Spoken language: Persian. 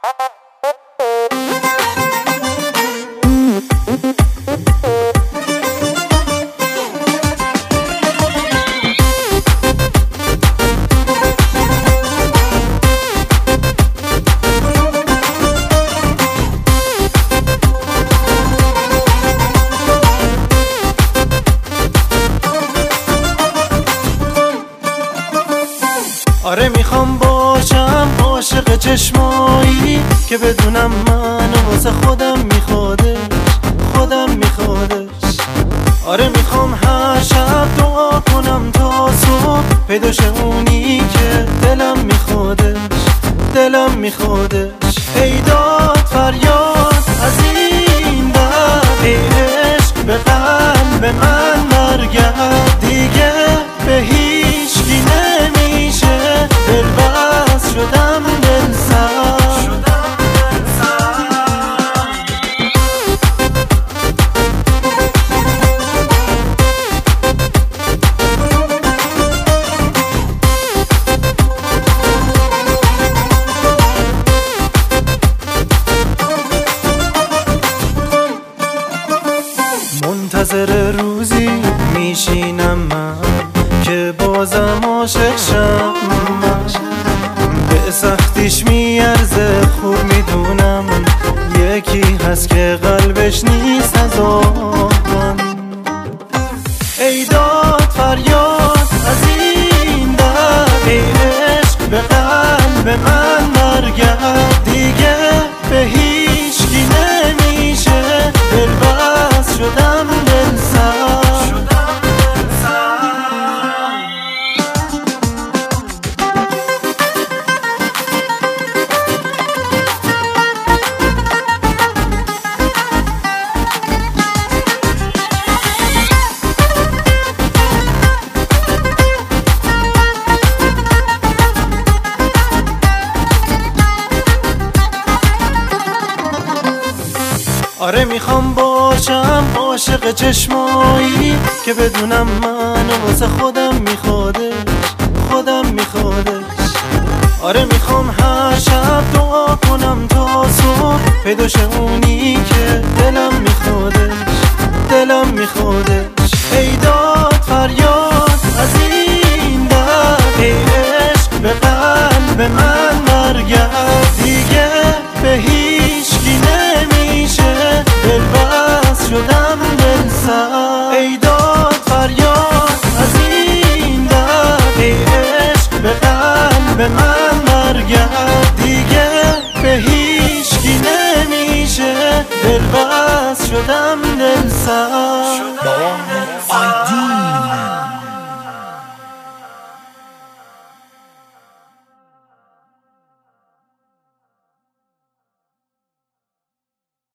آره میخوام باشم عاشق چشمایی که بدونم منو واسه خودم میخوادش آره میخوام هر شب دعا کنم تا صبح پیدا شه اونی که دلم میخوادش ای داد فریاد از این در ای عشق به قلب من برگرد دیگه به هیچکی نمیشه دلبست شدم دلسر منتظر روزی میشینم من که بازم عاشق شم به سختیش میارزه خوب میدونم یکی هست که قلبش نیست از من ای داد فریاد از این در ای عشق به قلب من برگرد دیگه به هیچکی نمیشه دلبست شدم دلسر آره میخوام باشم عاشق چشمایی که بدونم منو واسه خودم میخوادش آره میخوام هر شب دعا کنم تا صبح پیدا شه اونی که دلم میخوادش ای داد فریاد از این در ای عشق به قلب من برگرد دیگه به هیچکی نمیشه دلبست شدم دلسر ای داد فریاد از این در ای عشق به قلب من برگرد دیگه به هیچکی نمیشه دلبست شدم دلسر